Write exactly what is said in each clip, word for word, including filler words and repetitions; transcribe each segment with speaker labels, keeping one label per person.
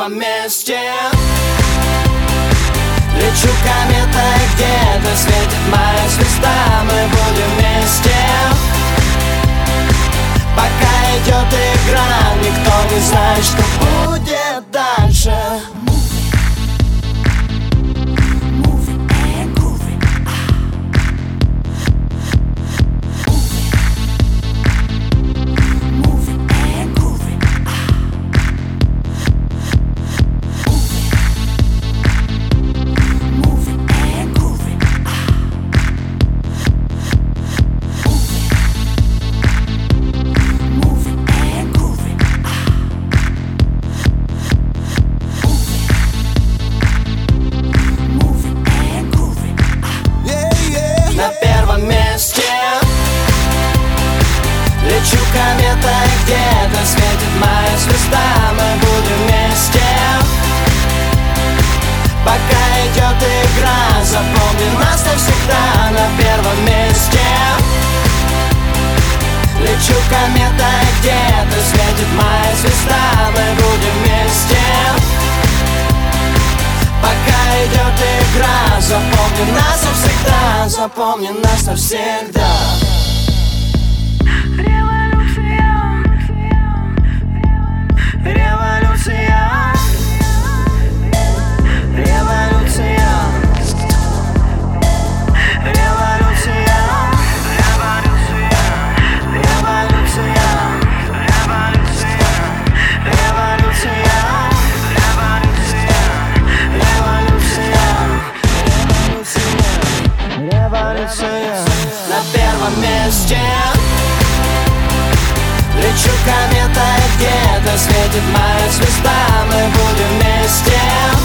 Speaker 1: первом месте. Лечу кометой, где-то светит моя звезда. Мы будем вместе, пока идет игра. Никто не знает, что будет дальше. На первом месте лечу кометой, где-то светит моя звезда. Мы будем вместе, пока идет игра. Запомни нас навсегда. На первом месте лечу кометой, где-то светит моя звезда. Мы будем вместе, пока идет игра. Запомни нас навсегда, запомни нас навсегда. Революция, революция, революция, революция, революция, революция. На первом месте лечу кометой, где-то светит моя звезда. Мы будем вместе,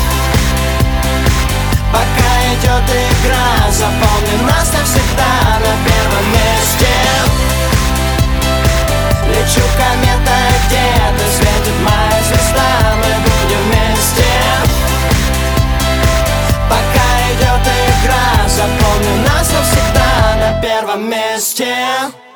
Speaker 1: пока идет игра. Запомни нас навсегда. На первом месте лечу кометой, где-то светит моя звезда. Мы будем вместе, пока идет игра. Запомни нас навсегда. На первом месте.